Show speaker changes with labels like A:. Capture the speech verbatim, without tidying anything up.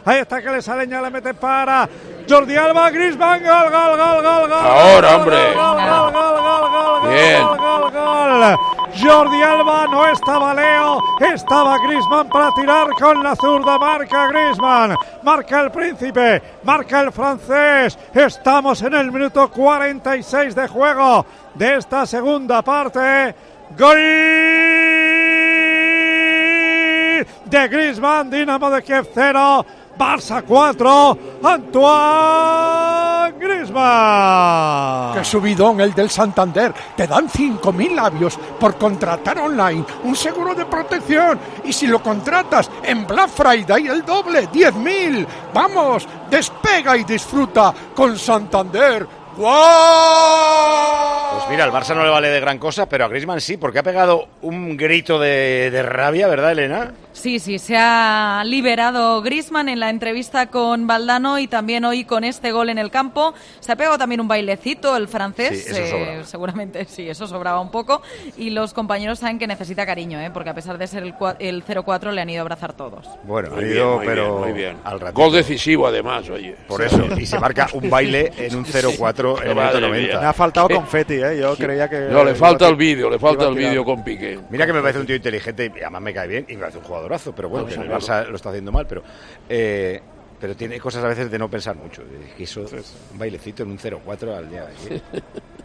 A: Ahí está que le sale, ya le mete para Jordi Alba, Griezmann, gol, gol, gol, gol, gol.
B: Ahora, hombre.
A: Gol, gol, gol, gol, gol,
B: Bien.
A: gol, gol, gol. Jordi Alba, no estaba Leo, estaba Griezmann para tirar con la zurda. Marca Griezmann, marca el príncipe, marca el francés. Estamos en el minuto cuarenta y seis de juego de esta segunda parte. Gol de Griezmann, Dinamo de Kiev cero, Barça cuatro, Antoine Griezmann.
C: ¡Qué subidón el del Santander! Te dan cinco mil labios por contratar online un seguro de protección. Y si lo contratas en Black Friday, el doble, diez mil. ¡Vamos! Despega y disfruta con Santander. ¡Wow!
D: Pues mira, al Barça no le vale de gran cosa, pero a Griezmann sí, porque ha pegado un grito de, de rabia, ¿verdad, Elena?
E: Sí, sí, se ha liberado Griezmann en la entrevista con Valdano y también hoy con este gol en el campo. Se ha pegado también un bailecito el francés,
D: sí, eso sobraba.
E: eh, seguramente sí, eso sobraba un poco. Y los compañeros saben que necesita cariño, ¿eh? Porque a pesar de ser el, el cero cuatro le han ido a abrazar todos.
D: Bueno,
B: Muy
D: ha
B: bien,
D: ido,
B: muy
D: pero
B: bien, muy bien.
D: al ratito.
B: Gol decisivo además, oye.
D: Por eso, y se marca un baile en un cero cuatro en el minuto
B: Madre
D: noventa.
B: mía.
A: Me ha faltado confeti, ¿eh? Yo creía que...
B: No, le falta
A: iba a-
B: el vídeo, le falta
A: iba a
B: el
A: tirar.
B: vídeo con Piqué.
D: Mira que me parece un tío inteligente y además me cae bien y me parece un jugadorazo, pero bueno, que el Barça lo está haciendo mal, pero eh, pero tiene cosas a veces de no pensar mucho. Que eso, un bailecito en un cero cuatro al día de ayer.